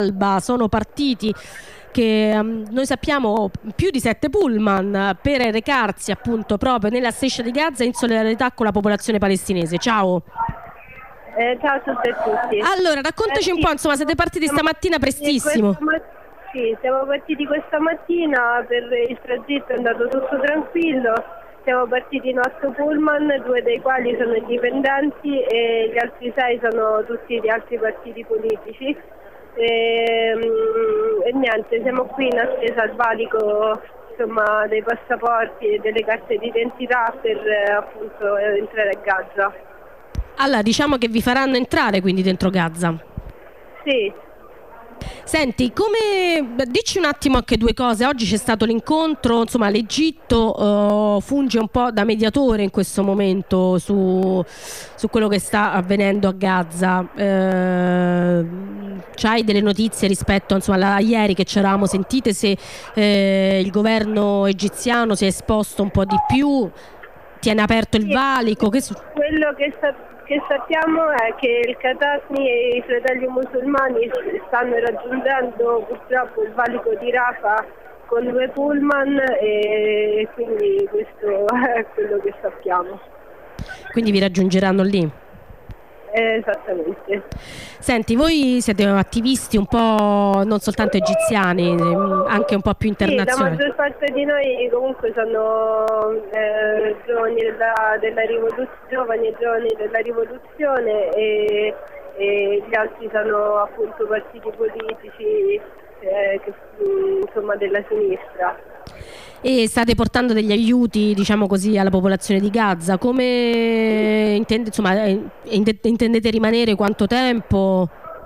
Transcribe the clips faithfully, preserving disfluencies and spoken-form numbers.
dall'alba sono partiti, che um, noi sappiamo più di sette pullman per recarsi appunto proprio nella striscia di Gaza in solidarietà con la popolazione palestinese. Ciao. Eh, ciao a tutte e tutti. Allora, raccontaci eh, un sì, po', insomma, siete partiti stamattina prestissimo. Sì, siamo partiti questa mattina, per il tragitto è andato tutto tranquillo, siamo partiti in otto pullman, due dei quali sono indipendenti e gli altri sei sono tutti di altri partiti politici. E, e niente, siamo qui in attesa al valico, insomma, dei passaporti e delle carte d'identità per eh, appunto entrare a Gaza. Allora, diciamo che vi faranno entrare quindi dentro Gaza. Sì. Senti, come dici un attimo anche due cose. Oggi c'è stato l'incontro, insomma, l'Egitto uh, funge un po' da mediatore in questo momento su, su quello che sta avvenendo a Gaza. Uh, c'hai delle notizie rispetto, insomma, alla ieri che ci eravamo sentite, se eh, il governo egiziano si è esposto un po' di più, tiene aperto il valico? Che su- quello che sta che sappiamo è che il Khatami e i fratelli musulmani stanno raggiungendo purtroppo il valico di Rafah con due pullman e quindi questo è quello che sappiamo. Quindi vi raggiungeranno lì? Eh, esattamente. Senti, voi siete attivisti un po' non soltanto egiziani, anche un po' più internazionali. Sì, la maggior parte di noi comunque sono eh, giovani, della, della rivoluzione, giovani e giovani della rivoluzione e, e gli altri sono appunto partiti politici eh, che, insomma, della sinistra. E state portando degli aiuti, diciamo così, alla popolazione di Gaza. Come intende, insomma, intendete rimanere quanto tempo?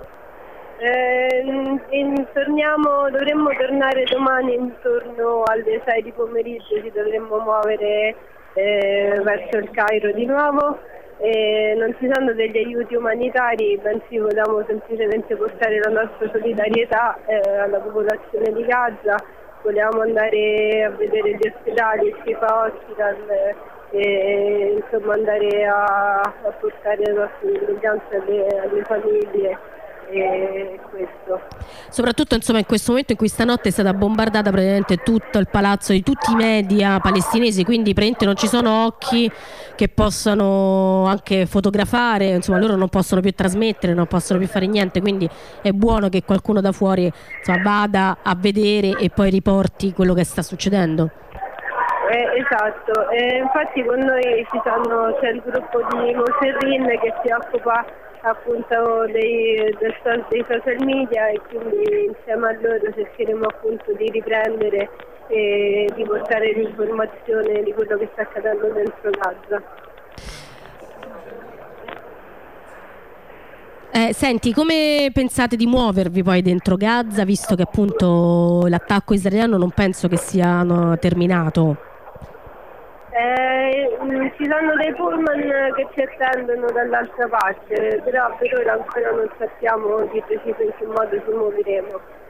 Eh, in, torniamo, dovremmo tornare domani intorno alle sei di pomeriggio, ci dovremmo muovere eh, verso il Cairo di nuovo. Eh, non ci sono degli aiuti umanitari, bensì vogliamo semplicemente portare la nostra solidarietà eh, alla popolazione di Gaza. Volevamo andare a vedere gli ospedali, il Shifa Hospital e insomma andare a, a portare le nostre condoglianze alle, alle famiglie e questo. Soprattutto insomma in questo momento in cui stanotte è stata bombardata praticamente tutto il palazzo di tutti i media palestinesi, quindi praticamente non ci sono occhi che possano anche fotografare, insomma loro non possono più trasmettere, non possono più fare niente, quindi è buono che qualcuno da fuori, insomma, vada a vedere e poi riporti quello che sta succedendo. Eh, esatto, eh, infatti con noi ci sono, c'è il gruppo di Moserrin che si occupa appunto dei, del, dei social media e quindi insieme a loro cercheremo appunto di riprendere e di portare l'informazione di quello che sta accadendo dentro Gaza. Eh, senti, come pensate di muovervi poi dentro Gaza, visto che appunto l'attacco israeliano non penso che sia no, terminato? Eh, ci sono dei pullman che ci attendono dall'altra parte, però per ora ancora non sappiamo di preciso in che modo ci muoveremo.